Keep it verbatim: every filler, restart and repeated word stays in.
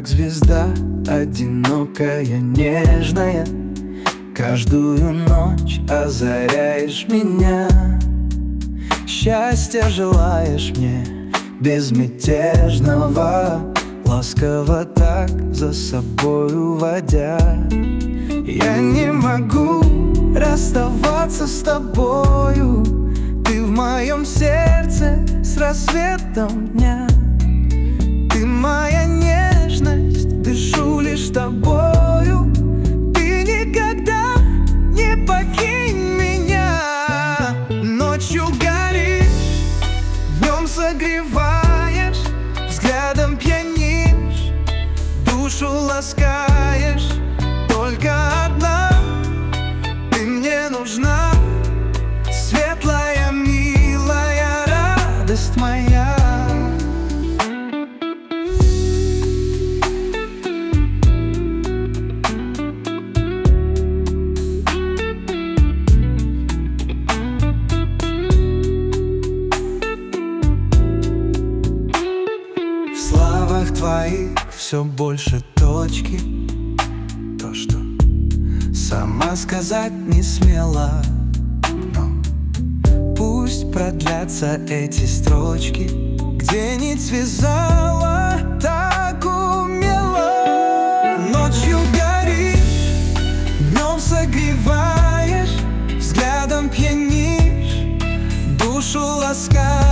как звезда, одинокая, нежная. Каждую ночь озаряешь меня, счастья желаешь мне безмятежного, ласково так за собою водя. Я не могу расставаться с тобою, ты в моем сердце с рассветом дня. Ты моя нежность, дышу лишь тобою, ты никогда не покинь меня. Ночью горишь, днем согреваешь, взглядом пьянишь, душу ласкаешь. Только одна ты мне нужна, светлая, милая радость моя. В словах твоих все больше точки, то, что сама сказать не смела. Но пусть продлятся эти строчки, где нить связала так умело. Ночью горишь, днем согреваешь, взглядом пьянишь, душу ласкаешь.